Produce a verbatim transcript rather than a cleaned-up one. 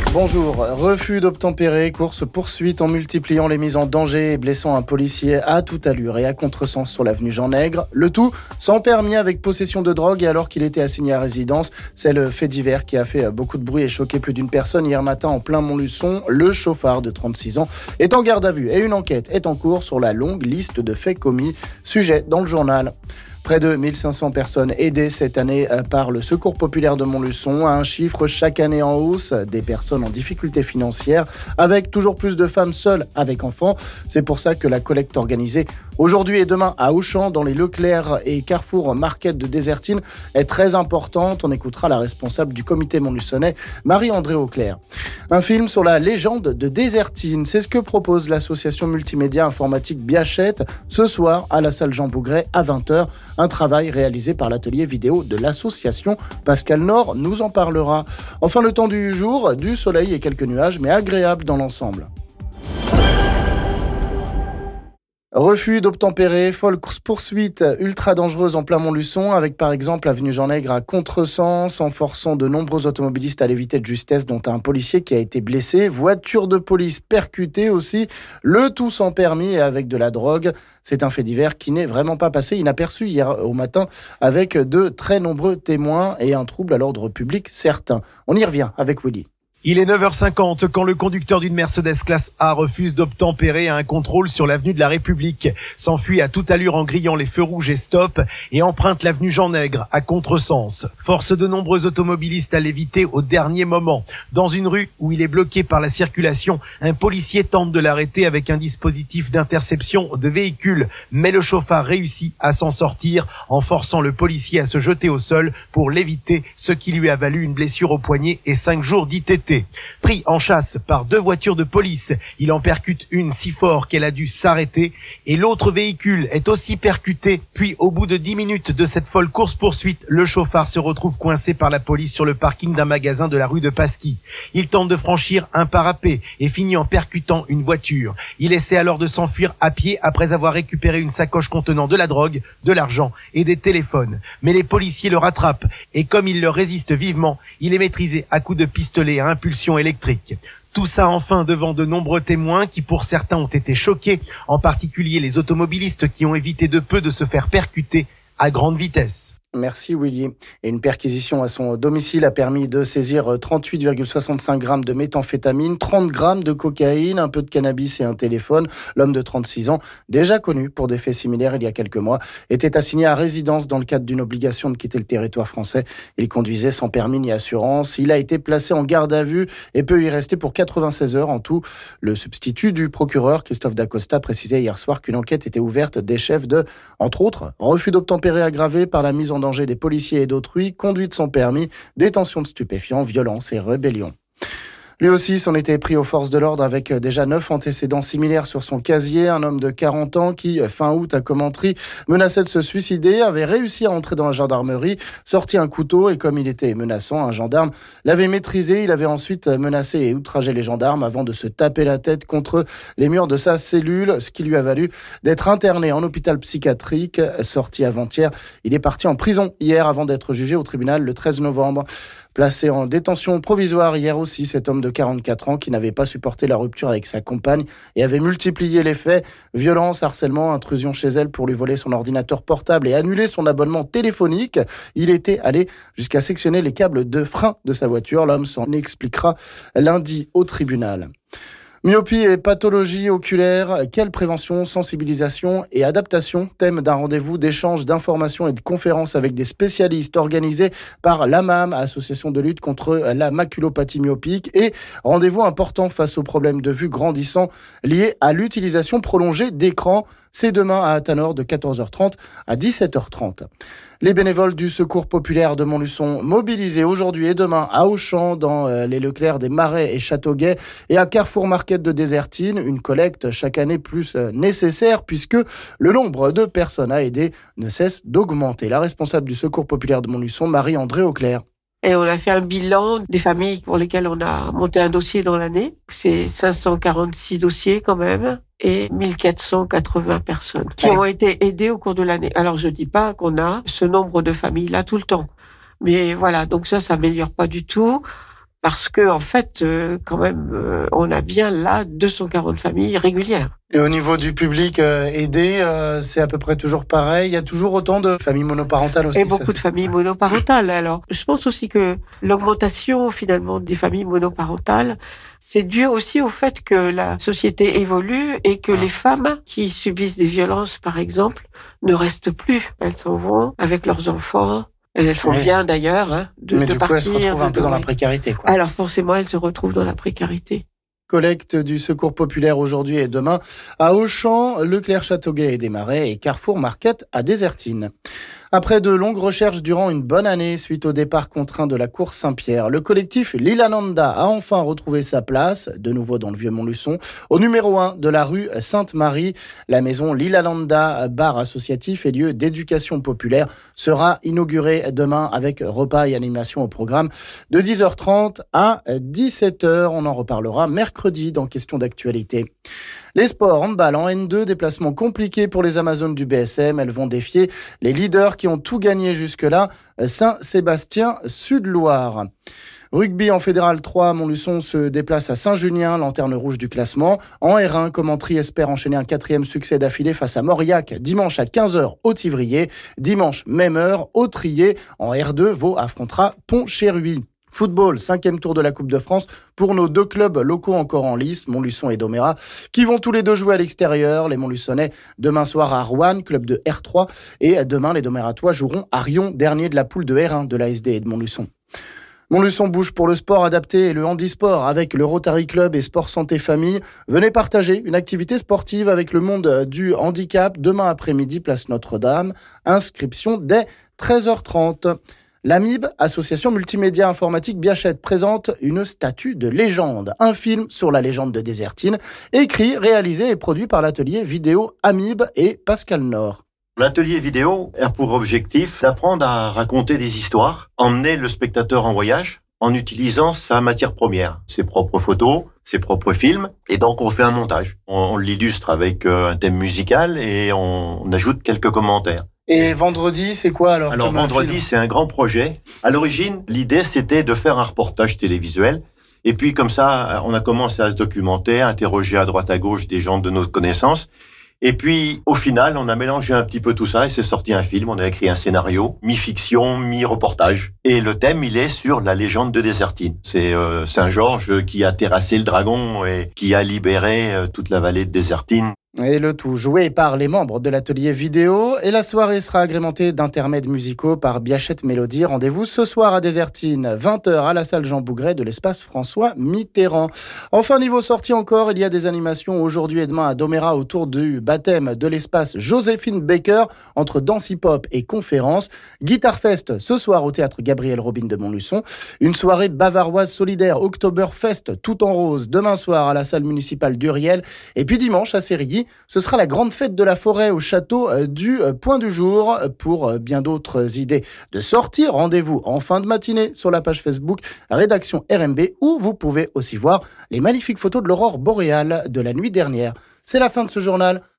Bonjour, refus d'obtempérer, course-poursuite en multipliant les mises en danger et blessant un policier à toute allure et à contresens sur l'avenue Jean-Nègre. Le tout sans permis avec possession de drogue et alors qu'il était assigné à résidence. C'est le fait divers qui a fait beaucoup de bruit et choqué plus d'une personne hier matin en plein Montluçon. Le chauffard de trente-six ans est en garde à vue et une enquête est en cours sur la longue liste de faits commis. Sujet dans le journal. Près de mille cinq cents personnes aidées cette année par le Secours populaire de Montluçon, un chiffre chaque année en hausse des personnes en difficulté financière, avec toujours plus de femmes seules avec enfants. C'est pour ça que la collecte organisée aujourd'hui et demain à Auchan, dans les Leclerc et Carrefour Market de Désertine, est très importante. On écoutera la responsable du comité montluçonnais, Marie-André Auclair. Un film sur la légende de Désertine, c'est ce que propose l'association multimédia informatique Biachette ce soir à la salle Jean Bougret à vingt heures. Un travail réalisé par l'atelier vidéo de l'association. Pascal Nord nous en parlera. Enfin, le temps du jour, du soleil et quelques nuages, mais agréable dans l'ensemble. Refus d'obtempérer, folle course-poursuite ultra dangereuse en plein Montluçon, avec par exemple avenue Jean-Nègre à contresens, en forçant de nombreux automobilistes à l'éviter de justesse, dont un policier qui a été blessé. Voiture de police percutée aussi, le tout sans permis et avec de la drogue. C'est un fait divers qui n'est vraiment pas passé inaperçu hier au matin, avec de très nombreux témoins et un trouble à l'ordre public certain. On y revient avec Willy. Il est neuf heures cinquante quand le conducteur d'une Mercedes classe A refuse d'obtempérer à un contrôle sur l'avenue de la République, s'enfuit à toute allure en grillant les feux rouges et stop et emprunte l'avenue Jean-Nègre à contresens. Force de nombreux automobilistes à l'éviter au dernier moment. Dans une rue où il est bloqué par la circulation, un policier tente de l'arrêter avec un dispositif d'interception de véhicules, mais le chauffard réussit à s'en sortir en forçant le policier à se jeter au sol pour l'éviter, ce qui lui a valu une blessure au poignet et cinq jours d'I T T. Pris en chasse par deux voitures de police, il en percute une si fort qu'elle a dû s'arrêter et l'autre véhicule est aussi percuté. Puis au bout de dix minutes de cette folle course-poursuite, le chauffard se retrouve coincé par la police sur le parking d'un magasin de la rue de Pasquis. Il tente de franchir un parapet et finit en percutant une voiture. Il essaie alors de s'enfuir à pied après avoir récupéré une sacoche contenant de la drogue, de l'argent et des téléphones. Mais les policiers le rattrapent et comme il leur résiste vivement, il est maîtrisé à coups de pistolet à impulsion électrique. Tout ça enfin devant de nombreux témoins qui pour certains ont été choqués, en particulier les automobilistes qui ont évité de peu de se faire percuter à grande vitesse. Merci Willy. Et une perquisition à son domicile a permis de saisir trente-huit virgule soixante-cinq grammes de méthamphétamine, trente grammes de cocaïne, un peu de cannabis et un téléphone. L'homme de trente-six ans, déjà connu pour des faits similaires il y a quelques mois, était assigné à résidence dans le cadre d'une obligation de quitter le territoire français. Il conduisait sans permis ni assurance. Il a été placé en garde à vue et peut y rester pour quatre-vingt-seize heures en tout. Le substitut du procureur, Christophe Dacosta, précisait hier soir qu'une enquête était ouverte des chefs de, entre autres, refus d'obtempérer aggravé par la mise en danger des policiers et d'autrui, conduite sans permis, détention de stupéfiants, violence et rébellion. Lui aussi s'en était pris aux forces de l'ordre avec déjà neuf antécédents similaires sur son casier. Un homme de quarante ans qui, fin août à Commentry, menaçait de se suicider, avait réussi à entrer dans la gendarmerie, sorti un couteau et comme il était menaçant, un gendarme l'avait maîtrisé. Il avait ensuite menacé et outragé les gendarmes avant de se taper la tête contre les murs de sa cellule, ce qui lui a valu d'être interné en hôpital psychiatrique. Sorti avant-hier, il est parti en prison hier avant d'être jugé au tribunal le treize novembre. Placé en détention provisoire hier aussi, cet homme de quarante-quatre ans qui n'avait pas supporté la rupture avec sa compagne et avait multiplié les faits, violence, harcèlement, intrusion chez elle pour lui voler son ordinateur portable et annuler son abonnement téléphonique. Il était allé jusqu'à sectionner les câbles de frein de sa voiture. L'homme s'en expliquera lundi au tribunal. Myopie et pathologie oculaire, quelle prévention, sensibilisation et adaptation? Thème d'un rendez-vous d'échange d'informations et de conférences avec des spécialistes organisés par l'A M A M, Association de lutte contre la maculopathie myopique, et rendez-vous important face aux problèmes de vue grandissants liés à l'utilisation prolongée d'écrans. C'est demain à Athanor de quatorze heures trente à dix-sept heures trente. Les bénévoles du Secours populaire de Montluçon mobilisés aujourd'hui et demain à Auchan, dans les Leclerc des Marais et Châteauguay et à Carrefour Market de Désertine. Une collecte chaque année plus nécessaire puisque le nombre de personnes à aider ne cesse d'augmenter. La responsable du Secours populaire de Montluçon, Marie-André Auclair. Et on a fait un bilan des familles pour lesquelles on a monté un dossier dans l'année. C'est cinq cent quarante-six dossiers quand même et mille quatre cent quatre-vingts personnes qui ont été aidées au cours de l'année. Alors je dis pas qu'on a ce nombre de familles là tout le temps. Mais voilà, donc ça, ça améliore pas du tout. parce que en fait, euh, quand même, euh, on a bien là deux cent quarante familles régulières. Et au niveau du public euh, aidé, euh, c'est à peu près toujours pareil. Il y a toujours autant de familles monoparentales aussi. Et beaucoup ça, de familles monoparentales. Alors, je pense aussi que l'augmentation finalement des familles monoparentales, c'est dû aussi au fait que la société évolue et que ah. les femmes qui subissent des violences, par exemple, ne restent plus. Elles s'en vont avec leurs enfants. Elles font oui. bien d'ailleurs hein, de, Mais de du partir. coup, elles se retrouvent un peu dans la précarité, quoi. Alors forcément, elles se retrouvent dans la précarité. Collecte du Secours populaire aujourd'hui et demain à Auchan, Leclerc-Châteauguay et Desmarais et Carrefour Market à Désertine. Après de longues recherches durant une bonne année suite au départ contraint de la cour Saint-Pierre, le collectif Lilananda a enfin retrouvé sa place, de nouveau dans le vieux Montluçon, au numéro un de la rue Sainte-Marie. La maison Lilananda, bar associatif et lieu d'éducation populaire, sera inaugurée demain avec repas et animation au programme de dix heures trente à dix-sept heures. On en reparlera mercredi dans Question d'actualité. Les sports, handball en N deux, déplacement compliqué pour les Amazones du B S M. Elles vont défier les leaders qui ont tout gagné jusque-là, Saint-Sébastien, Sud-Loire. Rugby en Fédéral trois, Montluçon se déplace à Saint-Junien, lanterne rouge du classement. En R un, Commentry espère enchaîner un quatrième succès d'affilée face à Mauriac, dimanche à quinze heures au Tivrier. Dimanche, même heure, au Trier. En R deux, Vaud affrontera Pont-Chéruy. Football, cinquième tour de la Coupe de France pour nos deux clubs locaux encore en lice, Montluçon et Domérat, qui vont tous les deux jouer à l'extérieur. Les Montluçonnais demain soir à Roanne, club de R trois, et demain les Domératois joueront à Rion, dernier de la poule de R un de l'A S D et de Montluçon. Montluçon bouge pour le sport adapté et le handisport avec le Rotary Club et Sport Santé Famille. Venez partager une activité sportive avec le monde du handicap demain après-midi, place Notre-Dame. Inscription dès treize heures trente. L'A M I B, Association Multimédia Informatique Biachette, présente une statue de légende, un film sur la légende de Désertine, écrit, réalisé et produit par l'atelier vidéo A M I B et Pascal Nord. L'atelier vidéo a pour objectif d'apprendre à raconter des histoires, emmener le spectateur en voyage en utilisant sa matière première, ses propres photos, ses propres films, et donc on fait un montage. On, on l'illustre avec un thème musical et on, on ajoute quelques commentaires. Et vendredi, c'est quoi alors? Alors vendredi, c'est un grand projet. À l'origine, l'idée, c'était de faire un reportage télévisuel. Et puis comme ça, on a commencé à se documenter, à interroger à droite à gauche des gens de notre connaissance. Et puis, au final, on a mélangé un petit peu tout ça et c'est sorti un film. On a écrit un scénario, mi-fiction, mi-reportage. Et le thème, il est sur la légende de Désertine. C'est euh, Saint-Georges qui a terrassé le dragon et qui a libéré euh, toute la vallée de Désertine. Et le tout joué par les membres de l'atelier vidéo. Et la soirée sera agrémentée d'intermèdes musicaux par Biachette Mélodie. Rendez-vous ce soir à Désertine, vingt heures à la salle Jean Bougret de l'espace François Mitterrand. Enfin, niveau sortie encore, il y a des animations aujourd'hui et demain à Domérat autour du baptême de l'espace Joséphine Baker entre danse hip-hop et conférence. Guitar Fest ce soir au théâtre Gabriel Robin de Montluçon. Une soirée bavaroise solidaire Oktoberfest tout en rose demain soir à la salle municipale d'Uriel. Et puis dimanche à Sérilly, ce sera la grande fête de la forêt au château du Point du Jour. Pour bien d'autres idées de sortie, rendez-vous en fin de matinée sur la page Facebook Rédaction R M B où vous pouvez aussi voir les magnifiques photos de l'aurore boréale de la nuit dernière. C'est la fin de ce journal.